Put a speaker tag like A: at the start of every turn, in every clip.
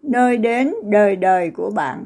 A: nơi đến đời đời của bạn.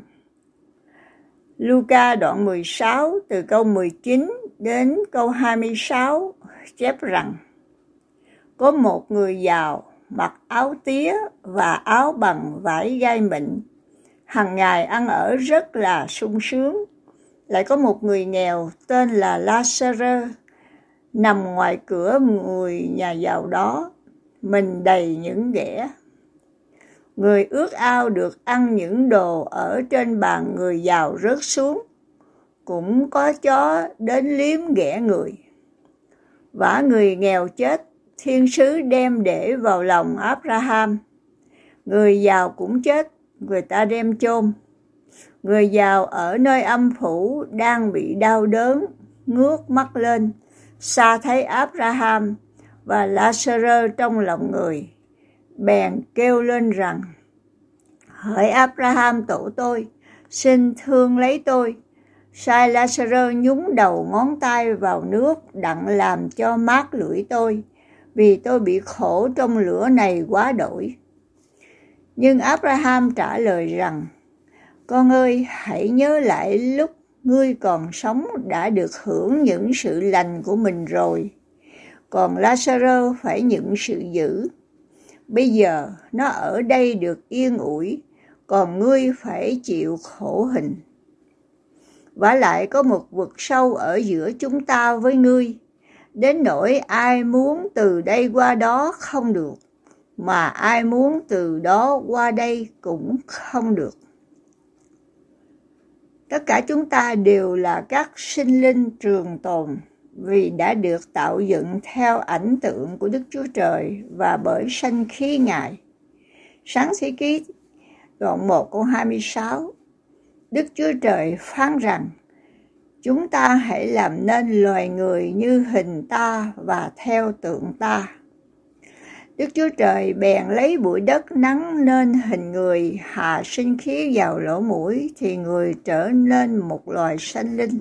A: Luca đoạn 16 từ câu 19 đến câu 26 chép rằng: Có một người giàu mặc áo tía và áo bằng vải gai mịn, hằng ngày ăn ở rất là sung sướng. Lại có một người nghèo tên là Lazarơ nằm ngoài cửa người nhà giàu đó, mình đầy những ghẻ. Người ước ao được ăn những đồ ở trên bàn người giàu rớt xuống, cũng có chó đến liếm ghẻ người. Vả người nghèo chết, thiên sứ đem để vào lòng Abraham. Người giàu cũng chết, người ta đem chôn. Người giàu ở nơi âm phủ đang bị đau đớn, ngước mắt lên, xa thấy Abraham và Lazarơ trong lòng người, bèn kêu lên rằng: Hỡi Abraham tổ tôi, xin thương lấy tôi, sai Lazarơ nhúng đầu ngón tay vào nước đặng làm cho mát lưỡi tôi, vì tôi bị khổ trong lửa này quá đổi. Nhưng Abraham trả lời rằng: Con ơi, hãy nhớ lại lúc ngươi còn sống đã được hưởng những sự lành của mình rồi, còn Lazarơ phải nhận sự dữ. Bây giờ nó ở đây được yên ủi, còn ngươi phải chịu khổ hình. Vả lại có một vực sâu ở giữa chúng ta với ngươi, đến nỗi ai muốn từ đây qua đó không được, mà ai muốn từ đó qua đây cũng không được. Tất cả chúng ta đều là các sinh linh trường tồn, vì đã được tạo dựng theo ảnh tượng của Đức Chúa Trời và bởi sanh khí Ngài. Sáng thế ký đoạn 1 câu 26, Đức Chúa Trời phán rằng: Chúng ta hãy làm nên loài người như hình ta và theo tượng ta. Đức Chúa Trời bèn lấy bụi đất nắng nên hình người, hạ sinh khí vào lỗ mũi, thì người trở nên một loài sanh linh.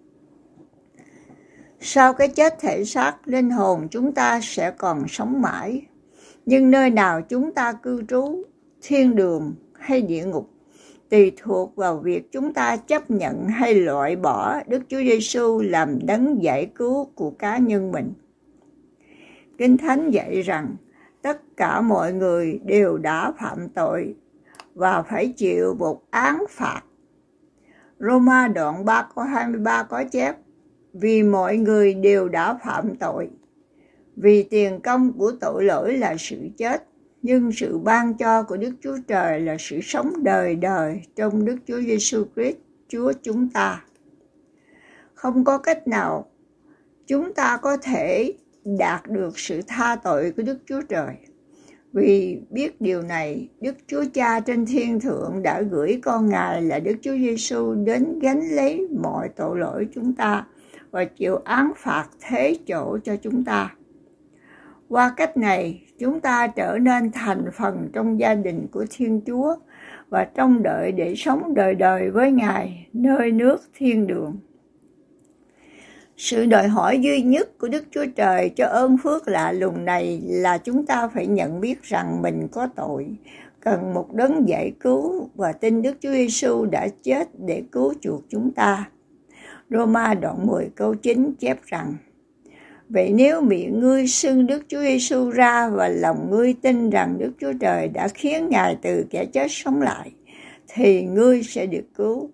A: Sau cái chết thể xác, linh hồn chúng ta sẽ còn sống mãi. Nhưng nơi nào chúng ta cư trú, thiên đường hay địa ngục, tùy thuộc vào việc chúng ta chấp nhận hay loại bỏ Đức Chúa Giêsu làm đấng giải cứu của cá nhân mình. Kinh Thánh dạy rằng tất cả mọi người đều đã phạm tội và phải chịu một án phạt. Roma đoạn 3 câu 23 có chép: Vì mọi người đều đã phạm tội, vì tiền công của tội lỗi là sự chết, nhưng sự ban cho của Đức Chúa Trời là sự sống đời đời trong Đức Chúa Giêsu Christ Chúa chúng ta. Không có cách nào chúng ta có thể đạt được sự tha tội của Đức Chúa Trời. Vì biết điều này, Đức Chúa Cha trên thiên thượng đã gửi con Ngài là Đức Chúa Giêsu đến gánh lấy mọi tội lỗi chúng ta và chịu án phạt thế chỗ cho chúng ta. Qua cách này, chúng ta trở nên thành phần trong gia đình của Thiên Chúa và trông đợi để sống đời đời với Ngài nơi nước thiên đường. Sự đòi hỏi duy nhất của Đức Chúa Trời cho ơn phước lạ lùng này là chúng ta phải nhận biết rằng mình có tội, cần một đấng giải cứu và tin Đức Chúa Giêsu đã chết để cứu chuộc chúng ta. Roma đoạn 10 câu 9 chép rằng: Vậy nếu miệng ngươi xưng Đức Chúa Giêsu ra và lòng ngươi tin rằng Đức Chúa Trời đã khiến Ngài từ kẻ chết sống lại, thì ngươi sẽ được cứu.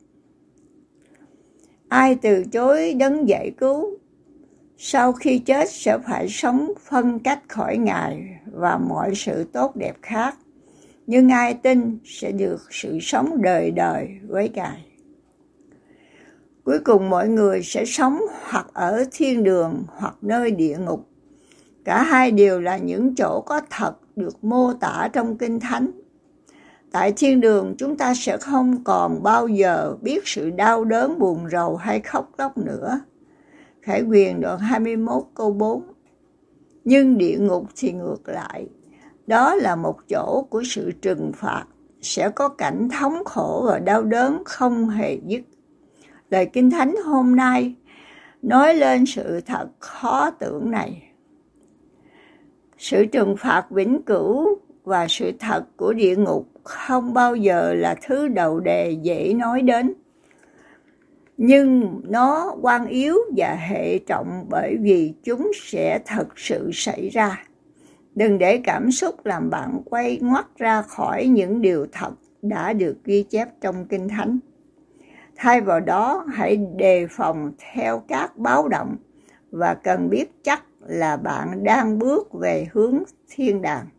A: Ai từ chối đấng giải cứu, sau khi chết sẽ phải sống phân cách khỏi Ngài và mọi sự tốt đẹp khác. Nhưng ai tin sẽ được sự sống đời đời với Ngài. Cuối cùng mọi người sẽ sống hoặc ở thiên đường hoặc nơi địa ngục. Cả hai đều là những chỗ có thật được mô tả trong Kinh Thánh. Tại thiên đường chúng ta sẽ không còn bao giờ biết sự đau đớn buồn rầu hay khóc lóc nữa. Khải Huyền đoạn 21 câu 4. Nhưng địa ngục thì ngược lại. Đó là một chỗ của sự trừng phạt, sẽ có cảnh thống khổ và đau đớn không hề dứt. Lời Kinh Thánh hôm nay nói lên sự thật khó tưởng này. Sự trừng phạt vĩnh cửu và sự thật của địa ngục không bao giờ là thứ đầu đề dễ nói đến. Nhưng nó quan yếu và hệ trọng bởi vì chúng sẽ thật sự xảy ra. Đừng để cảm xúc làm bạn quay ngoắt ra khỏi những điều thật đã được ghi chép trong Kinh Thánh. Thay vào đó, hãy đề phòng theo các báo động và cần biết chắc là bạn đang bước về hướng thiên đàng.